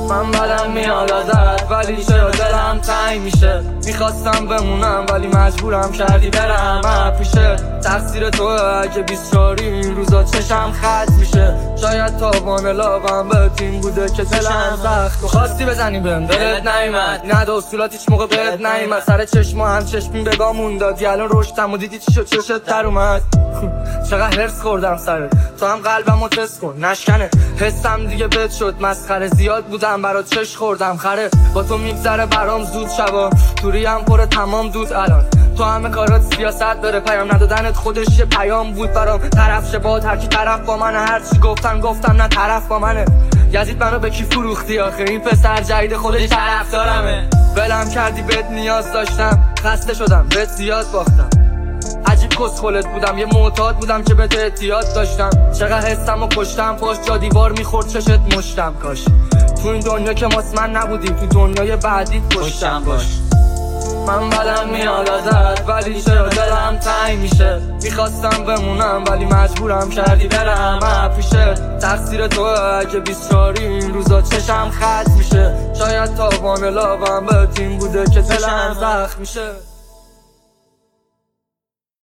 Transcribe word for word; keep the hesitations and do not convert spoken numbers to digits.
من بدم میاد ازت ولی چرا دلم تنگ میشه. میخواستم بمونم ولی مجبورم کردی برم من پیشه. تقصیر توه اگه بیست چاری این روزا چشم خط میشه. شاید تاوان لابم به تیم بوده که دلم سخت. تو خواستی بزنی بهم دلت نیمد، نه دوستولات هیچ موقع بهت نیمد. سر چشم هم چشمین بگامون دادی الان رشتم و دیدی چی شد چشت تر اومد. چقدر هرس خوردم سرت، تو هم قلبمو تست کن نشکنه. حسم دیگه بد شد مسخره، زیاد بودم برات چش خوردم خره. با تو میگذره برام زود شبا، توری هم پر تمام دود الان. تو همه کارات سیاست داره، پیام ندادنت خودش یه پیام بود برام. طرف شه با هر کی طرف با منه، هرچی گفتن گفتم نه طرف با منه. یزید منو به کی فروختی آخه، این پسر جدید خودش طرف دارمه. ولم کردی بهت نیاز داشتم، خسته شدم بهت زیاد باختم. عجیب کسخلت بودم یه معتاد بودم که بهت احتیاط داشتم. چقدر حسم و کشتم پشت جا دیوار میخورد چشت مشتم. کاش تو این دنیا که مطمئن نبودیم تو دنیای بعدی پشتم باش. من بدم میاد ازت ولی چرا دلم تنگ میشه. میخواستم بمونم ولی مجبورم کردی برم من پیشه. تقصیر توه اگه بیست چاری این روزا چشم خط میشه. شاید تاوان لابم به تیم بوده که دلم سخت میشه.